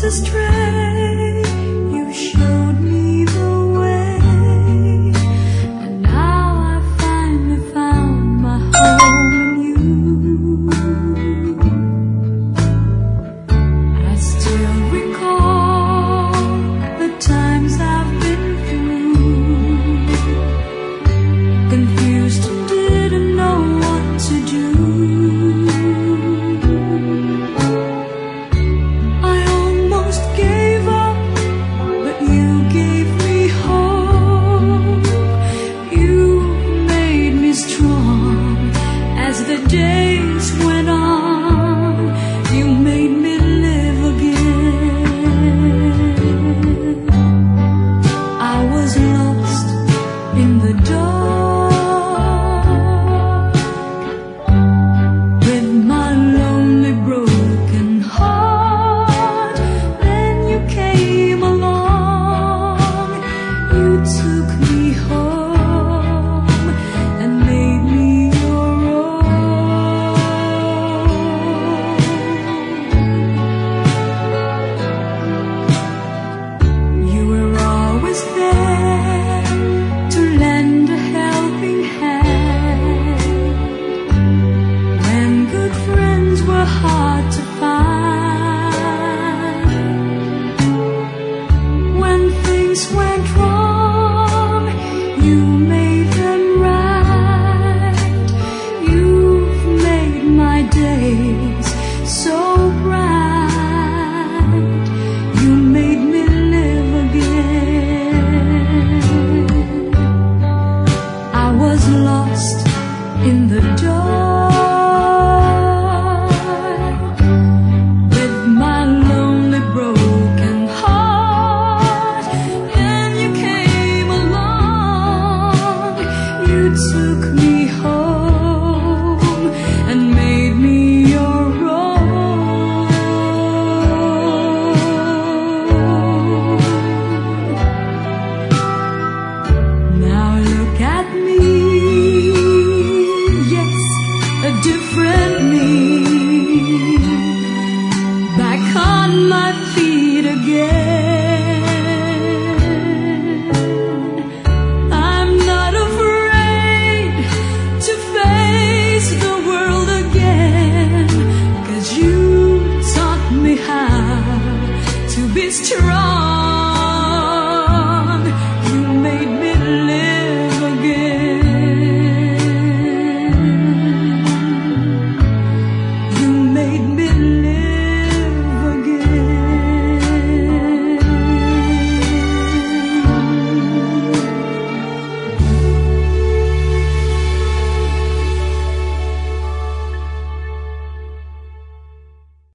astray. You showed me the way, and now I finally found my home in you. I still recall the times I've been through, confused and didn't know what to do. As the days went on, you made me live again. I was lost in the dark, with my lonely broken heart. Then you came along, you took me home and made me hard to find. When things went wrong, you made them right. You've made my days so bright. You made me live again. I was lost in the dark, took me home and made me your own. Now look at me, yes, a different me, back on my feet again.